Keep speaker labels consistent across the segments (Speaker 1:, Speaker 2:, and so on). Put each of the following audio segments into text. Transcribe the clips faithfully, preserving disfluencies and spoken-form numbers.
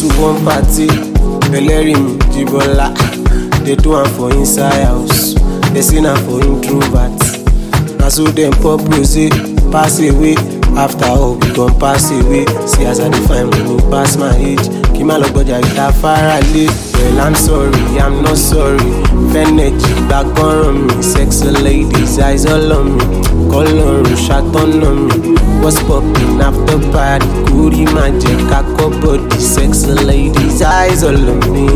Speaker 1: to one party. Belerim, Jibola. They do am for inside house. They sing am for introverts. Na so dem pop rosé, pass away. After all, we gon' pass away. See as I define when you pass my age. Kí má lọ gbọ́jà ìta faralé. Well, I'm sorry, I'm not sorry. Fẹ́nẹ̀jì gbàgbọ́ràn mi. Sexy ladies, eyes all on me. Kọ́lọ́run ṣàtọ́nà mi. What's poppin' after party? Kúrì má jẹ́ ká kọ́ body. Sexy ladies, eyes all on me.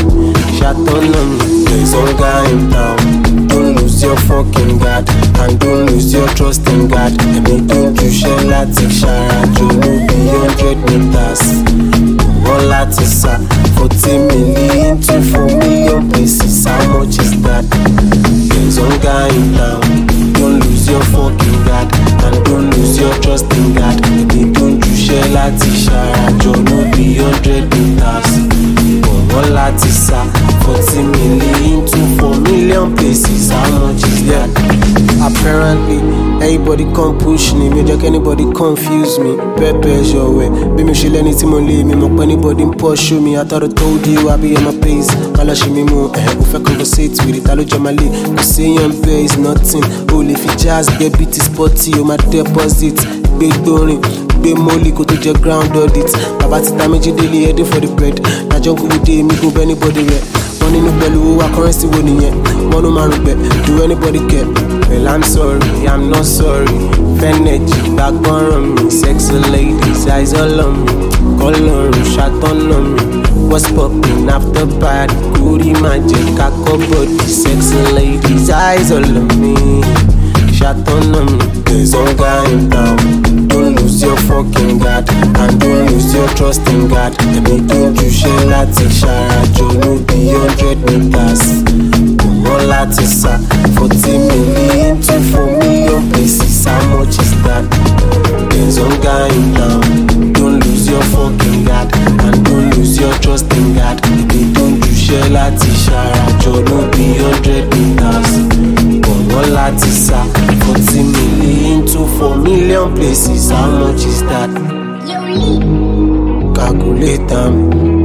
Speaker 1: Ṣàtọ́nà mi. There's hunger in town. Don't lose your fucking guard. And don't lose your trust in God. Ẹ̀mí tó ju ṣẹ́ láti ṣàràjò ló bí hundred meters. Wọ́n láti sá forty million to four million places. How much is that? There's hunger in town. Don't lose your fucking guard. And don't lose your trust in God. Ẹ̀mí tó ju ṣẹ́ láti ṣàràjò ló bí hundred meters. Wọ́n láti sá forty million to four million places. How much is that? Apparently, everybody come push me. Me just anybody confuse me. Pepe's your way. Be me she learn it mo lay me. Mo anybody pursue me. I thought I told you I be on my pace. Mala she me mo. Eh, we fe conversate with it. Alo jamali. You say your pay is nothing. Only if you just get beat is spotty. You my deposit. Big doing. Big molly go to your ground audit. Baba ti damage daily heading for the bread. Na jungle with day me go be anybody red. Money no pẹ̀lú wa currency wo nìyẹn. Wọ́n ló máa rún bẹ̀. Do anybody care? Well, I'm sorry, I'm not sorry. Fẹ́nẹ̀jì gbàgbọ́ràn mi. Sexy ladies, eyes all on me. Kọ́lọ́run ṣàtọ́nà mi. What's poppin' after party? Kúrì má jẹ́ ká kọ́ body. Sexy ladies, eyes all on me. Ṣàtọ́nà mi. There's hunger in town. Don't lose your fucking guard. And don't lose your trust in God. Ẹ̀mí tó ju ṣẹ́ láti ṣàràjò ló bí hundred meters. Wọ́n láti sá forty million to four million places. How much is that? There's hunger in town. Don't lose your fucking guard. And don't lose your trust in God. Ẹ̀mí tó ju ṣẹ́ láti ṣàràjò ló bí hundred meters. Wọ́n láti sá forty million to four million places. How much is that? Calculate them.